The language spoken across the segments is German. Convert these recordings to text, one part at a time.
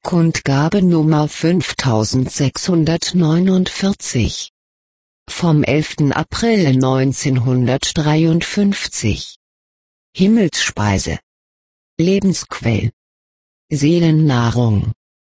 Kundgabe Nummer 5649. Vom 11. April 1953. Himmelsspeise. Lebensquell. Seelennahrung.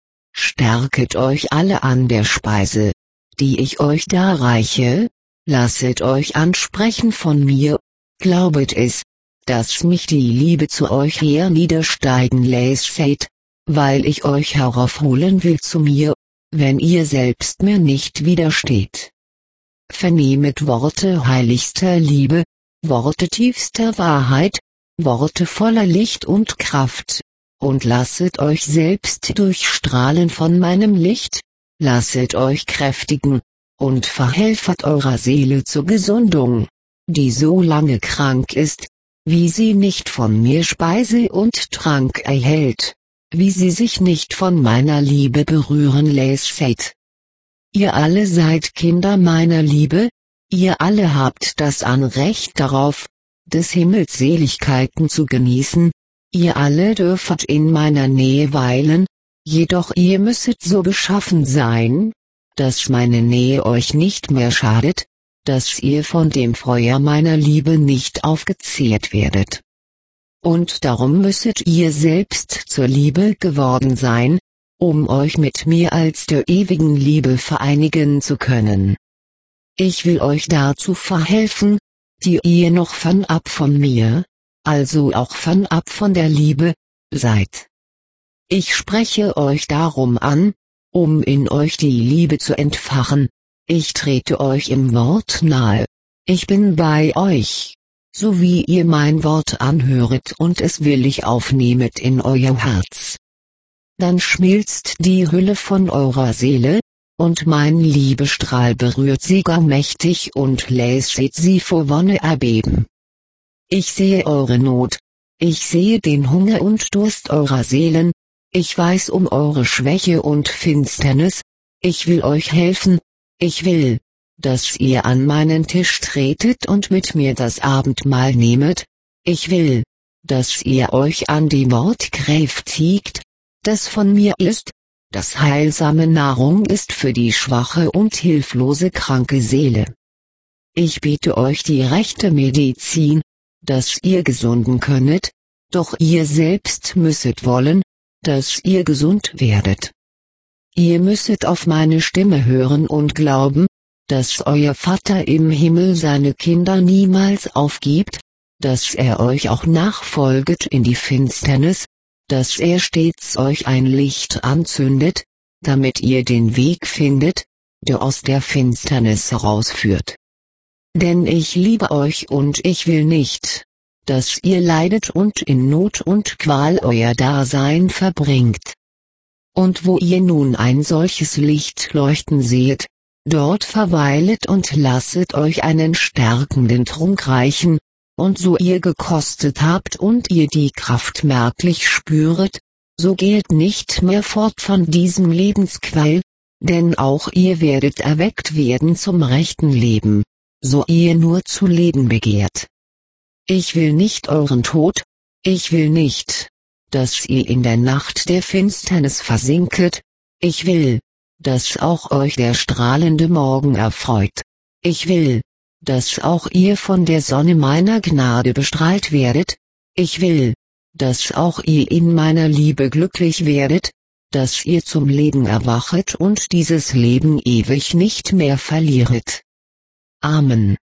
Stärket euch alle an der Speise, die ich euch darreiche, lasset euch ansprechen von mir, glaubet es, dass mich die Liebe zu euch herniedersteigen lässet, weil ich euch heraufholen will zu mir, wenn ihr selbst mir nicht widersteht. Vernehmet Worte heiligster Liebe, Worte tiefster Wahrheit, Worte voller Licht und Kraft, und lasset euch selbst durchstrahlen von meinem Licht, lasset euch kräftigen, und verhelfet eurer Seele zur Gesundung, die so lange krank ist, wie sie nicht von mir Speise und Trank erhält, wie sie sich nicht von meiner Liebe berühren lässet. Ihr alle seid Kinder meiner Liebe, ihr alle habt das Anrecht darauf, des Himmels Seligkeiten zu genießen, ihr alle dürfet in meiner Nähe weilen, jedoch ihr müsset so beschaffen sein, dass meine Nähe euch nicht mehr schadet, dass ihr von dem Feuer meiner Liebe nicht aufgezehrt werdet. Und darum müsset ihr selbst zur Liebe geworden sein, um euch mit mir als der ewigen Liebe vereinigen zu können. Ich will euch dazu verhelfen, die ihr noch fernab von mir, also auch fernab von der Liebe, seid. Ich spreche euch darum an, um in euch die Liebe zu entfachen, ich trete euch im Wort nahe, ich bin bei euch, so wie ihr mein Wort anhöret und es willig aufnehmet in euer Herz. Dann schmilzt die Hülle von eurer Seele, und mein Liebestrahl berührt sie gar mächtig und lässet sie vor Wonne erbeben. Ich sehe eure Not, ich sehe den Hunger und Durst eurer Seelen, ich weiß um eure Schwäche und Finsternis, ich will euch helfen, ich will, dass ihr an meinen Tisch tretet und mit mir das Abendmahl nehmet, ich will, dass ihr euch an die Wortkräftigt, das von mir ist, das heilsame Nahrung ist für die schwache und hilflose kranke Seele. Ich biete euch die rechte Medizin, dass ihr gesunden könnet, doch ihr selbst müsset wollen, dass ihr gesund werdet. Ihr müsset auf meine Stimme hören und glauben, dass euer Vater im Himmel seine Kinder niemals aufgibt, dass er euch auch nachfolget in die Finsternis, dass er stets euch ein Licht anzündet, damit ihr den Weg findet, der aus der Finsternis herausführt. Denn ich liebe euch und ich will nicht, dass ihr leidet und in Not und Qual euer Dasein verbringt. Und wo ihr nun ein solches Licht leuchten seht, dort verweilet und lasset euch einen stärkenden Trunk reichen, und so ihr gekostet habt und ihr die Kraft merklich spüret, so geht nicht mehr fort von diesem Lebensquell, denn auch ihr werdet erweckt werden zum rechten Leben, so ihr nur zu leben begehrt. Ich will nicht euren Tod, ich will nicht, dass ihr in der Nacht der Finsternis versinket, ich will, dass auch euch der strahlende Morgen erfreut, ich will, dass auch ihr von der Sonne meiner Gnade bestrahlt werdet, ich will, dass auch ihr in meiner Liebe glücklich werdet, dass ihr zum Leben erwachet und dieses Leben ewig nicht mehr verlieret. Amen.